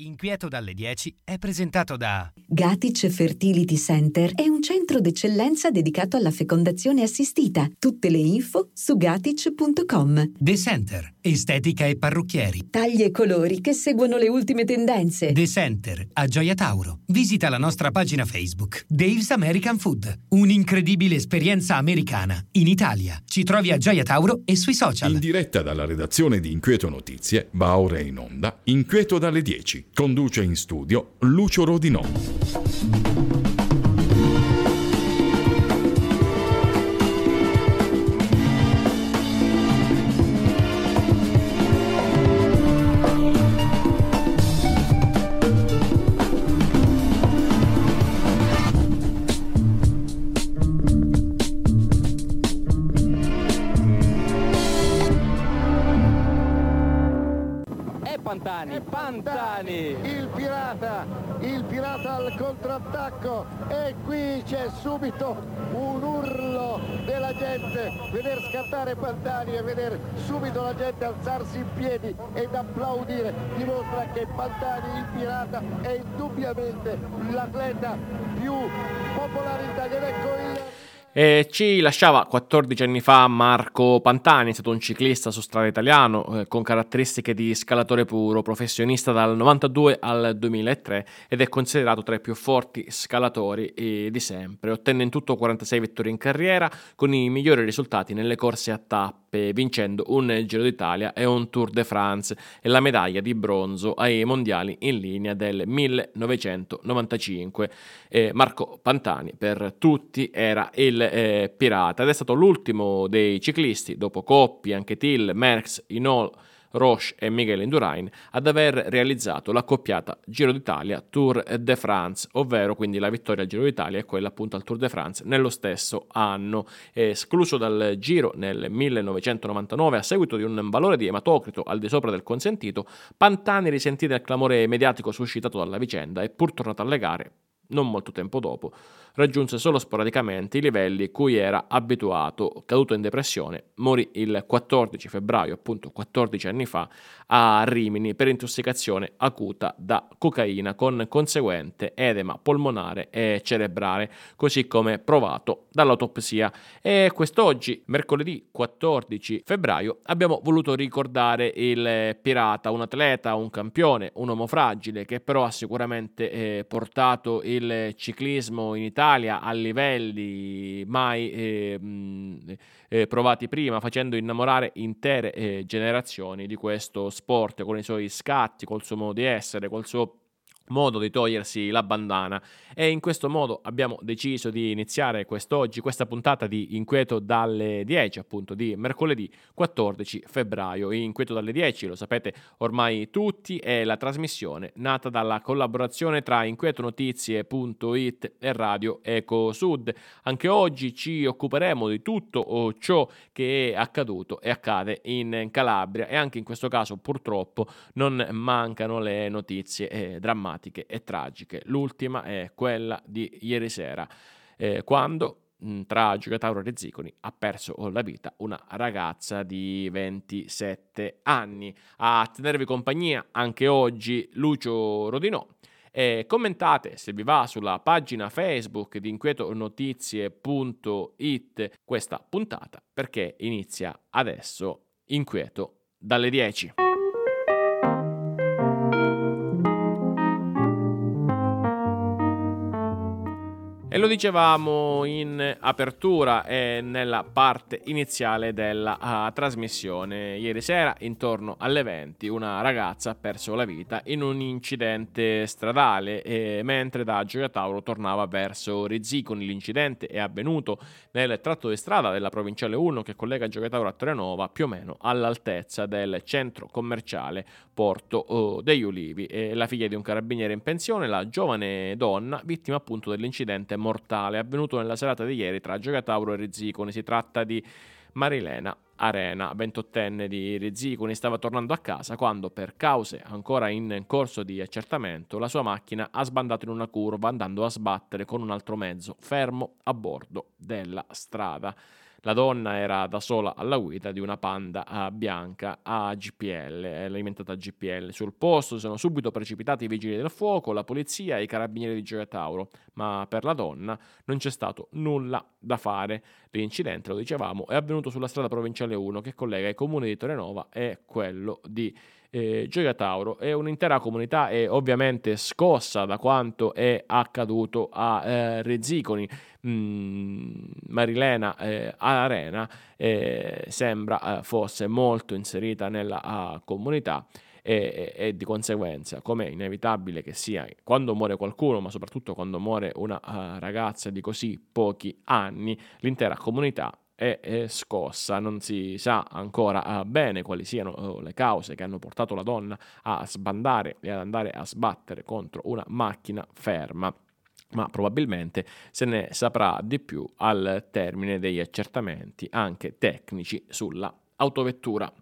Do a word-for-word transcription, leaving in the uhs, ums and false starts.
Inquieto dalle dieci è presentato da Gatic Fertility Center è un centro d'eccellenza dedicato alla fecondazione assistita. Tutte le info su gatic punto com. The Center, estetica e parrucchieri. Tagli e colori che seguono le ultime tendenze. The Center, a Gioia Tauro. Visita la nostra pagina Facebook. Dave's American Food, un'incredibile esperienza americana in Italia. Ci trovi a Gioia Tauro e sui social. In diretta dalla redazione di Inquieto Notizie, va ora in onda Inquieto dalle dieci. Conduce in studio Lucio Rodinò. Pantani, Pantani, il pirata, il pirata al contrattacco e qui c'è subito un urlo della gente, veder scattare Pantani e vedere subito la gente alzarsi in piedi ed applaudire dimostra che Pantani, il pirata, è indubbiamente l'atleta più popolare in Italia. Ed ecco il... E ci lasciava quattordici anni fa Marco Pantani, è stato un ciclista su strada italiano eh, con caratteristiche di scalatore puro, professionista dal novantadue al duemilatré ed è considerato tra i più forti scalatori eh, di sempre. Ottenne in tutto quarantasei vittorie in carriera con i migliori risultati nelle corse a tappe, vincendo un Giro d'Italia e un Tour de France e la medaglia di bronzo ai mondiali in linea del millenovecentonovantacinque. Eh, Marco Pantani per tutti era il Eh, pirata ed è stato l'ultimo dei ciclisti dopo Coppi, Anquetil, Merckx, Hinault, Roche e Miguel Indurain ad aver realizzato l'accoppiata Giro d'Italia Tour de France, ovvero quindi la vittoria al Giro d'Italia e quella appunto al Tour de France nello stesso anno. È escluso dal Giro nel millenovecentonovantanove a seguito di un valore di ematocrito al di sopra del consentito. Pantani risentì del clamore mediatico suscitato dalla vicenda e pur tornato alle gare non molto tempo dopo, raggiunse solo sporadicamente i livelli cui era abituato. Caduto in depressione, morì il quattordici febbraio, appunto quattordici anni fa, a Rimini per intossicazione acuta da cocaina con conseguente edema polmonare e cerebrale, così come provato dall'autopsia. E quest'oggi, mercoledì quattordici febbraio, abbiamo voluto ricordare il pirata, un atleta, un campione, un uomo fragile che però ha sicuramente eh, portato il il ciclismo in Italia a livelli mai eh, mh, eh, provati prima, facendo innamorare intere eh, generazioni di questo sport con i suoi scatti, col suo modo di essere, col suo modo di togliersi la bandana. E in questo modo abbiamo deciso di iniziare quest'oggi questa puntata di Inquieto dalle dieci, appunto di mercoledì quattordici febbraio. Inquieto dalle dieci, lo sapete ormai tutti, è la trasmissione nata dalla collaborazione tra inquieto notizie punto it e Radio Eco Sud. Anche oggi ci occuperemo di tutto ciò che è accaduto e accade in Calabria e anche in questo caso purtroppo non mancano le notizie eh, drammatiche e tragiche. L'ultima è quella di ieri sera, eh, quando mh, tra Gioia Tauro e Rezziconi ha perso la vita una ragazza di ventisette anni. A tenervi compagnia anche oggi Lucio Rodinò. E commentate, se vi va, sulla pagina Facebook di inquieto notizie punto it questa puntata, perché inizia adesso Inquieto dalle dieci. E lo dicevamo in apertura e nella parte iniziale della uh, trasmissione. Ieri sera, intorno alle venti, una ragazza ha perso la vita in un incidente stradale e mentre da Gioia Tauro tornava verso Rezziconi. L'incidente è avvenuto nel tratto di strada della provinciale uno che collega Gioia Tauro a Trenova, più o meno all'altezza del centro commerciale Porto uh, degli Ulivi. E la figlia di un carabiniere in pensione, la giovane donna, vittima appunto dell'incidente mortale avvenuto nella serata di ieri tra Gioia Tauro e Rezziconi. Si tratta di Marilena Arena, ventottenne di Rezziconi. Stava tornando a casa quando, per cause ancora in corso di accertamento, la sua macchina ha sbandato in una curva andando a sbattere con un altro mezzo fermo a bordo della strada. La donna era da sola alla guida di una Panda bianca a G P L, alimentata a G P L. Sul posto sono subito precipitati i vigili del fuoco, la polizia e i carabinieri di Gioia Tauro, ma per la donna non c'è stato nulla da fare. L'incidente, lo dicevamo, è avvenuto sulla strada provinciale uno che collega il comune di Torrenova e quello di eh, Gioia Tauro, e un'intera comunità è ovviamente scossa da quanto è accaduto a eh, Rezziconi. Mm, Marilena eh, Arena eh, sembra eh, fosse molto inserita nella uh, comunità e, e, e di conseguenza, come è inevitabile che sia quando muore qualcuno, ma soprattutto quando muore una uh, ragazza di così pochi anni, l'intera comunità è, è scossa. Non si sa ancora uh, bene quali siano uh, le cause che hanno portato la donna a sbandare e ad andare a sbattere contro una macchina ferma, ma probabilmente se ne saprà di più al termine degli accertamenti anche tecnici sulla autovettura.